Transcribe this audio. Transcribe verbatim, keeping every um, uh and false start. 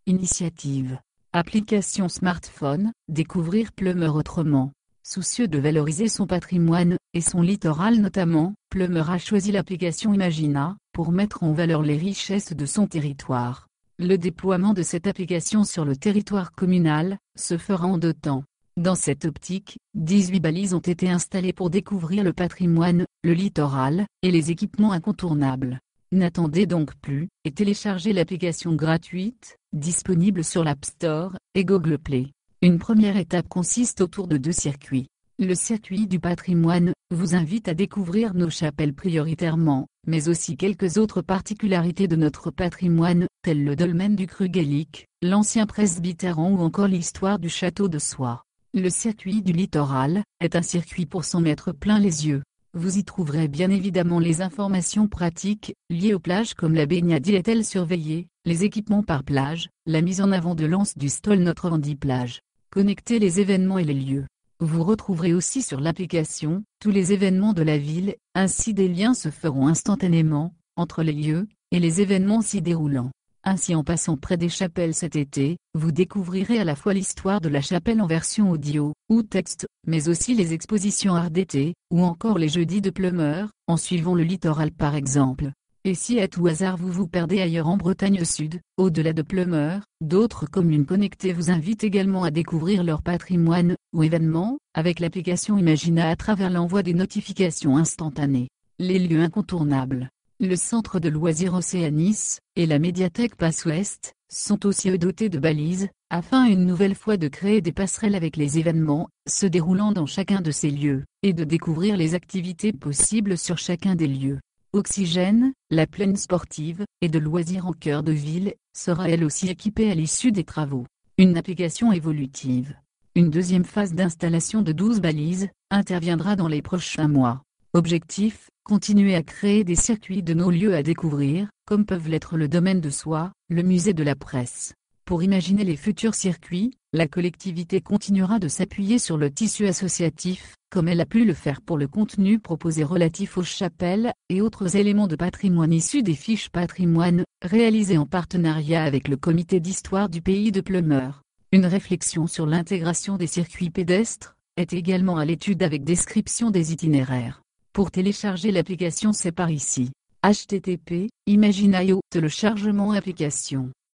Initiative. Application smartphone, découvrir Plumeur autrement. Soucieux de valoriser son patrimoine, et son littoral notamment, Plumeur a choisi l'application Imagina, pour mettre en valeur les richesses de son territoire. Le déploiement de cette application sur le territoire communal, se fera en deux temps. Dans cette optique, dix-huit balises ont été installées pour découvrir le patrimoine, le littoral, et les équipements incontournables. N'attendez donc plus, et téléchargez l'application gratuite, disponible sur l'App Store et Google Play. Une première étape consiste autour de deux circuits. Le circuit du patrimoine vous invite à découvrir nos chapelles prioritairement, mais aussi quelques autres particularités de notre patrimoine, telles le dolmen du Cru Gaélique, l'ancien presbytère ou encore l'histoire du château de Soie. Le circuit du littoral est un circuit pour s'en mettre plein les yeux. Vous y trouverez bien évidemment les informations pratiques, liées aux plages comme la baignade est-elle surveillée, les équipements par plage, la mise en avant de l'anse du Stol Notre-Vendée-Plage. Connectez les événements et les lieux. Vous retrouverez aussi sur l'application, tous les événements de la ville, ainsi des liens se feront instantanément, entre les lieux, et les événements s'y déroulant. Ainsi en passant près des chapelles cet été, vous découvrirez à la fois l'histoire de la chapelle en version audio, ou texte, mais aussi les expositions art d'été, ou encore les jeudis de Plumeur, en suivant le littoral par exemple. Et si à tout hasard vous vous perdez ailleurs en Bretagne Sud, au-delà de Plumeur, d'autres communes connectées vous invitent également à découvrir leur patrimoine, ou événements, avec l'application Imagina à travers l'envoi des notifications instantanées. Les lieux incontournables. Le centre de loisirs Océanis, et la médiathèque Passe-Ouest, sont aussi eux dotés de balises, afin une nouvelle fois de créer des passerelles avec les événements, se déroulant dans chacun de ces lieux, et de découvrir les activités possibles sur chacun des lieux. Oxygène, la plaine sportive, et de loisirs en cœur de ville, sera elle aussi équipée à l'issue des travaux. Une application évolutive. Une deuxième phase d'installation de douze balises, interviendra dans les prochains mois. Objectif, continuer à créer des circuits de nos lieux à découvrir, comme peuvent l'être le domaine de Soie, le musée de la presse. Pour imaginer les futurs circuits, la collectivité continuera de s'appuyer sur le tissu associatif, comme elle a pu le faire pour le contenu proposé relatif aux chapelles, et autres éléments de patrimoine issus des fiches patrimoine, réalisées en partenariat avec le comité d'histoire du pays de Plumeur. Une réflexion sur l'intégration des circuits pédestres, est également à l'étude avec description des itinéraires. Pour télécharger l'application c'est par ici. H T T P, Imagina point i o, téléchargement application.